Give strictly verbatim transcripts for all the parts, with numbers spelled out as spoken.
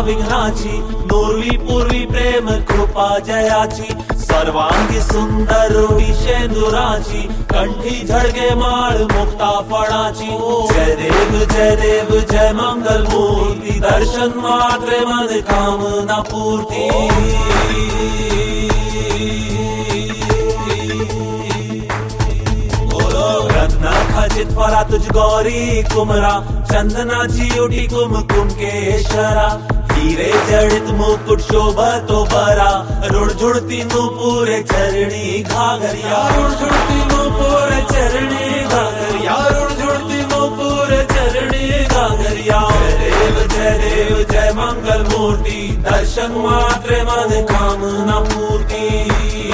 विघ्नाची, नुर्वी पूर्वी प्रेम कृपा जयाची, सर्वांगी सुंदर शेंदुराची, कंठी झडगे माळ मुक्ता फळाची। जय देव जय देव जय मंगल मूर्ती, दर्शन मात्रे मन कामना पूर्ती। रत्न खचित फरा तुझ गौरी कुमरा, चंदनाची उठी कुमकुम केशरा, हीरे जडित मुकुट शोभतो बरा, रुणझुणती नूपुरे चरणी घाघरिया, रुणझुणती नूपुरे चरणी घाघरिया, रुणझुणती नूपुरे चरणी घाघरिया। जय देव जय देव जय मंगल मूर्ति, दर्शन मात्रे मन कामना पूर्ति।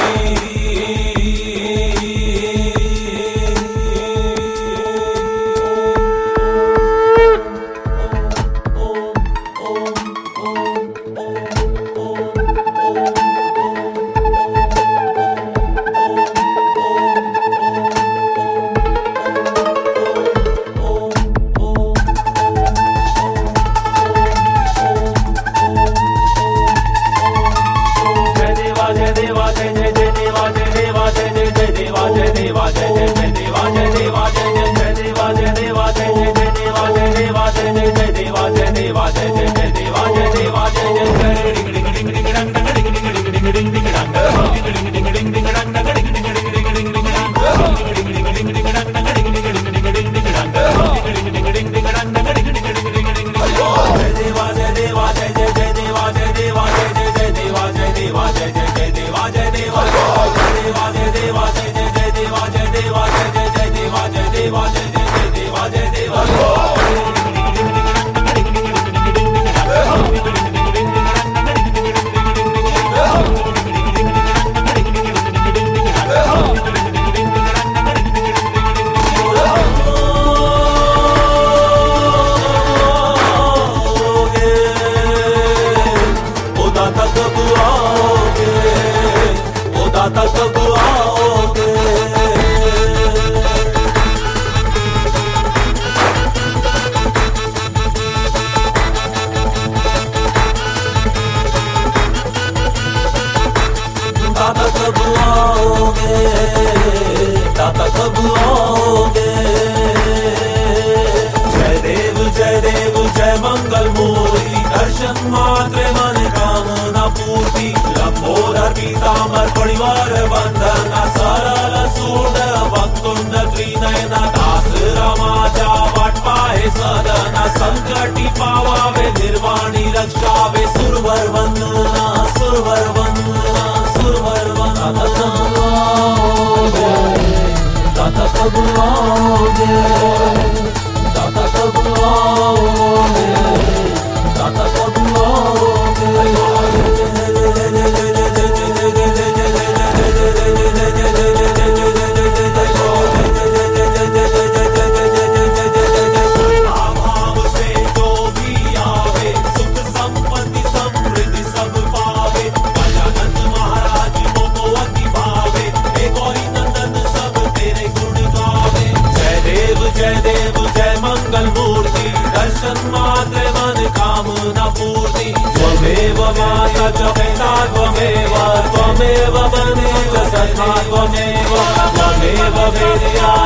दाता कब आओगे, दाता कब आओगे। जय देव जय देव जय मंगल मूर्ति, दर्शन मात्रे मन कामना पूर्ति। लंबोदर पीतांबर परिवार वंदना, सरल सूड वक्तुंड त्रिनयना, दास रामाचा वाट पाहे सदना, संकटी पावावे निर्वाणी रक्षावे। सुरवर वंदना सुरवर वंदना सुरवर वंदना। दाता कब आओगे, दाता कब आओगे, दाता कब आओगे। मात्रे मन कामना पूर्ति। त्वमेव माता च पिता त्वमेव, त्वमेव बन्धु च सखा त्वमेव, त्वमेव वेद्या